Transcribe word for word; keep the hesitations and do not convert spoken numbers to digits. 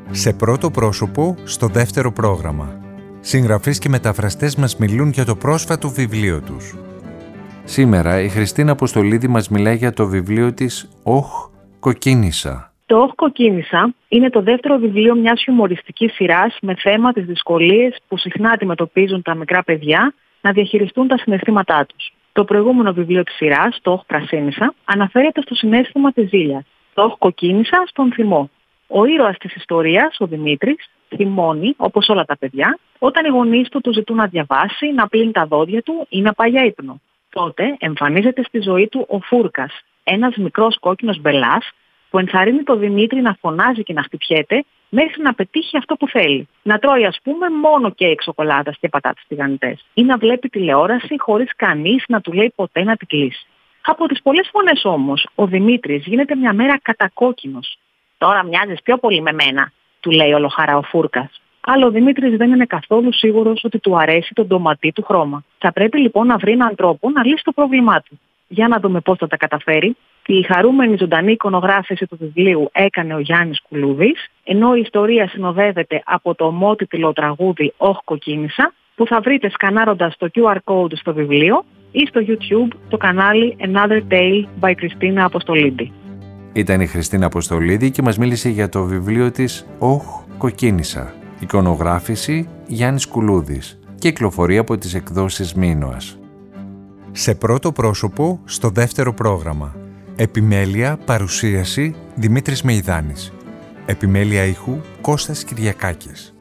Σε πρώτο πρόσωπο, στο δεύτερο πρόγραμμα. Συγγραφείς και μεταφραστές μας μιλούν για το πρόσφατο βιβλίο τους. Σήμερα η Χριστίνα Αποστολίδη μας μιλάει για το βιβλίο της «Όχ, κοκκίνησα». Το «Όχ, κοκκίνησα» είναι το δεύτερο βιβλίο μιας χιουμοριστικής σειράς με θέμα τις δυσκολίες που συχνά αντιμετωπίζουν τα μικρά παιδιά να διαχειριστούν τα συναισθήματά τους. Το προηγούμενο βιβλίο της σειράς, το «Όχ, πρασίνησα», αναφέρεται στο συναίσθημα της ζήλιας. Το «Όχ, κοκκίνησα» στον θυμό. Ο ήρωας της ιστορίας, ο Δημήτρης, θυμώνει, όπως όλα τα παιδιά, όταν οι γονείς του του ζητούν να διαβάσει, να πλύνει τα δόντια του ή να πάει για ύπνο. Τότε εμφανίζεται στη ζωή του ο Φούρκας, ένας μικρός κόκκινος μπελάς που ενθαρρύνει τον Δημήτρη να φωνάζει και να χτυπιέται μέχρι να πετύχει αυτό που θέλει. Να τρώει, ας πούμε, μόνο κέικ σοκολάτας και πατάτες τηγανιτές. Ή να βλέπει τηλεόραση χωρίς κανείς να του λέει ποτέ να την κλείσει. Από τις πολλές φωνές όμως, ο Δημήτρης γίνεται μια μέρα κατακόκκινος. «Τώρα μοιάζεις πιο πολύ με μένα», του λέει ολοχαρά ο Φούρκας. Αλλά ο Δημήτρης δεν είναι καθόλου σίγουρος ότι του αρέσει το ντοματί του χρώμα. Θα πρέπει λοιπόν να βρει έναν τρόπο να λύσει το πρόβλημά του. Για να δούμε πώς θα τα καταφέρει. Η χαρούμενη ζωντανή εικονογράφηση του βιβλίου έκανε ο Γιάννης Κουλούδης, ενώ η ιστορία συνοδεύεται από το ομότιτλο τραγούδι «Όχ, κοκκίνησα», που θα βρείτε σκανάροντας το κιου αρ code στο βιβλίο ή στο YouTube το κανάλι Another Tale by Χριστίνα Αποστολίδη. Ήταν η Χριστίνα Αποστολίδη και μας μίλησε για το βιβλίο της «Όχ, κοκκίνησα». Εικονογράφηση Γιάννης Κουλούδης. Κυκλοφορεί από τις εκδόσεις Μίνωας. Σε πρώτο πρόσωπο, στο δεύτερο πρόγραμμα. Επιμέλεια, παρουσίαση Δημήτρης Μεϊδάνης. Επιμέλεια ήχου Κώστας Κυριακάκης.